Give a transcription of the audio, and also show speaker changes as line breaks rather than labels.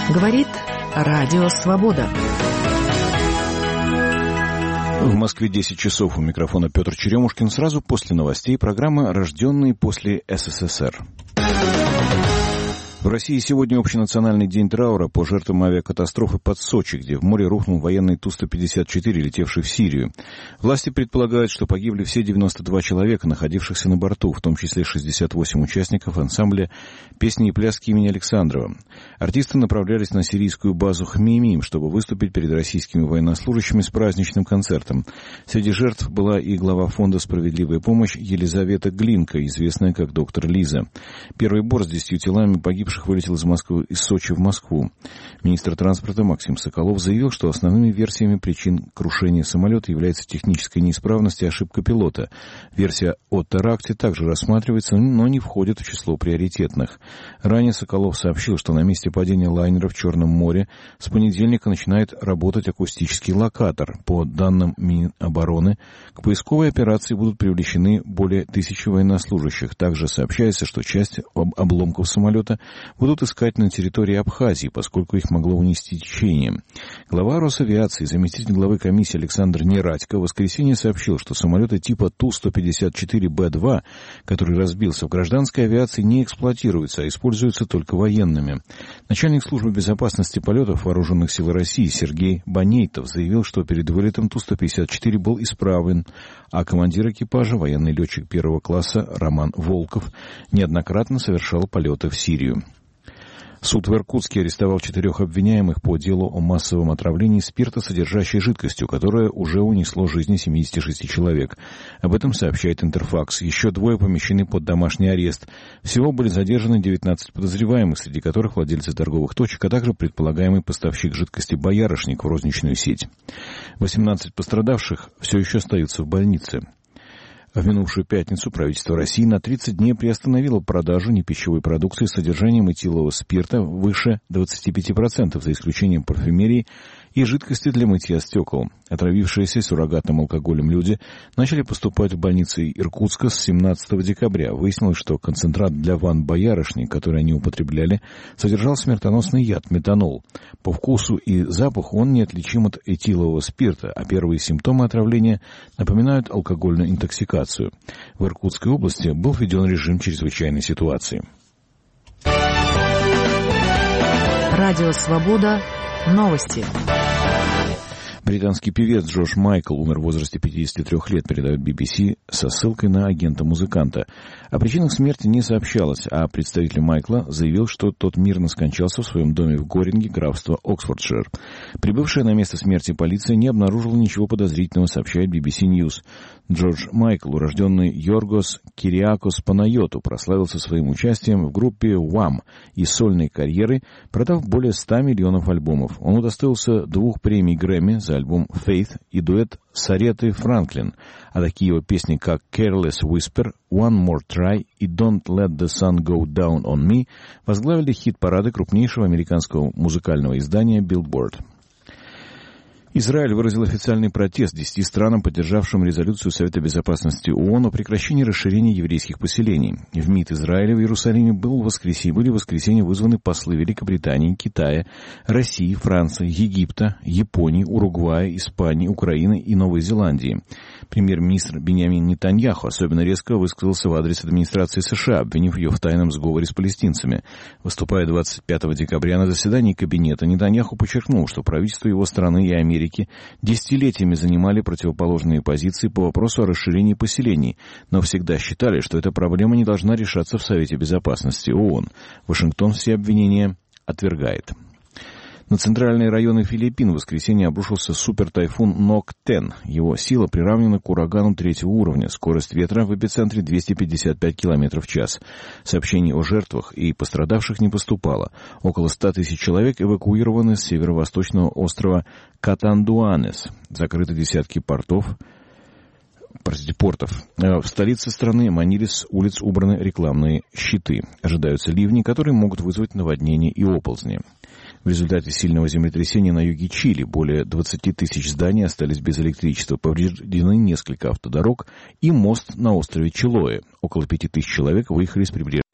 Говорит Радио Свобода.
В Москве 10 часов. У микрофона Петр Черемушкин. Сразу после новостей программа «Рожденные после СССР». В России сегодня общенациональный день траура по жертвам авиакатастрофы под Сочи, где в море рухнул военный Ту-154, летевший в Сирию. Власти предполагают, что погибли все 92 человека, находившихся на борту, в том числе 68 участников ансамбля «Песни и пляски» имени Александрова. Артисты направлялись на сирийскую базу Хмеймим, чтобы выступить перед российскими военнослужащими с праздничным концертом. Среди жертв была и глава фонда «Справедливая помощь» Елизавета Глинка, известная как доктор Лиза. Первый борт с 10 телами погибших вылетел из Сочи в Москву. Министр транспорта Максим Соколов заявил, что основными версиями причин крушения самолета является техническая неисправность и ошибка пилота. Версия о теракте также рассматривается, но не входит в число приоритетных. Ранее Соколов сообщил, что на месте падения лайнера в Черном море с понедельника начинает работать акустический локатор. По данным Минобороны, к поисковой операции будут привлечены более 1000 военнослужащих. Также сообщается, что часть обломков самолета будут искать на территории Абхазии, поскольку их могло унести течением. Глава Росавиации, заместитель главы комиссии Александр Нерадько в воскресенье сообщил, что самолеты типа Ту-154Б-2, который разбился в гражданской авиации, не эксплуатируются, а используются только военными. Начальник службы безопасности полетов Вооруженных сил России Сергей Банейтов заявил, что перед вылетом Ту-154 был исправлен, а командир экипажа, военный летчик первого класса Роман Волков, неоднократно совершал полеты в Сирию. Суд в Иркутске арестовал 4 обвиняемых по делу о массовом отравлении спиртосодержащей жидкостью, которое уже унесло жизни 76 человек. Об этом сообщает Интерфакс. Еще 2 помещены под домашний арест. Всего были задержаны 19 подозреваемых, среди которых владельцы торговых точек, а также предполагаемый поставщик жидкости «Боярышник» в розничную сеть. 18 пострадавших все еще остаются в больнице. В минувшую пятницу правительство России на 30 дней приостановило продажу непищевой продукции с содержанием этилового спирта выше 25%, за исключением парфюмерии и жидкости для мытья стекол. Отравившиеся суррогатным алкоголем люди начали поступать в больницы Иркутска с 17 декабря. Выяснилось, что концентрат для ванн «Боярышник», который они употребляли, содержал смертоносный яд метанол. По вкусу и запаху он неотличим от этилового спирта, а первые симптомы отравления напоминают алкогольную интоксикацию. В Иркутской области был введен режим чрезвычайной ситуации.
Радио Свобода. Новости.
Британский певец Джордж Майкл умер в возрасте 53 лет, передает BBC со ссылкой на агента-музыканта. О причинах смерти не сообщалось, а представитель Майкла заявил, что тот мирно скончался в своем доме в Горинге, графство Оксфордшир. Прибывшая на место смерти полиция не обнаружила ничего подозрительного, сообщает BBC News. Джордж Майкл, урожденный Йоргос Кириакос Панайоту, прославился своим участием в группе Wham и сольной карьерой, продав более 100 миллионов альбомов. Он удостоился 2 премий Грэмми за альбом «Faith» и дуэт с Аретой Франклин, а такие его песни, как «Careless Whisper», «One More Try» и «Don't Let the Sun Go Down on Me» возглавили хит-парады крупнейшего американского музыкального издания Billboard. Израиль выразил официальный протест 10 странам, поддержавшим резолюцию Совета Безопасности ООН о прекращении расширения еврейских поселений. В МИД Израиля в Иерусалиме были в воскресенье вызваны послы Великобритании, Китая, России, Франции, Египта, Японии, Уругвая, Испании, Украины и Новой Зеландии. Премьер-министр Биньямин Нетаньяху особенно резко высказался в адрес администрации США, обвинив ее в тайном сговоре с палестинцами. Выступая 25 декабря на заседании кабинета, Нетаньяху подчеркнул, что правительство его страны и Америки десятилетиями занимали противоположные позиции по вопросу о расширении поселений, но всегда считали, что эта проблема не должна решаться в Совете Безопасности ООН. Вашингтон все обвинения отвергает. На центральные районы Филиппин в воскресенье обрушился супертайфун Нок-10. Его сила приравнена к урагану 3-го уровня. Скорость ветра в эпицентре 255 км в час. Сообщений о жертвах и пострадавших не поступало. Около 100 тысяч человек эвакуированы с северо-восточного острова Катандуанес. Закрыты десятки портов. В столице страны Маниле с улиц убраны рекламные щиты. Ожидаются ливни, которые могут вызвать наводнения и оползни. В результате сильного землетрясения на юге Чили более 20 тысяч зданий остались без электричества. Повреждены несколько автодорог и мост на острове Чилоэ. Около 5 тысяч человек выехали с прибрежных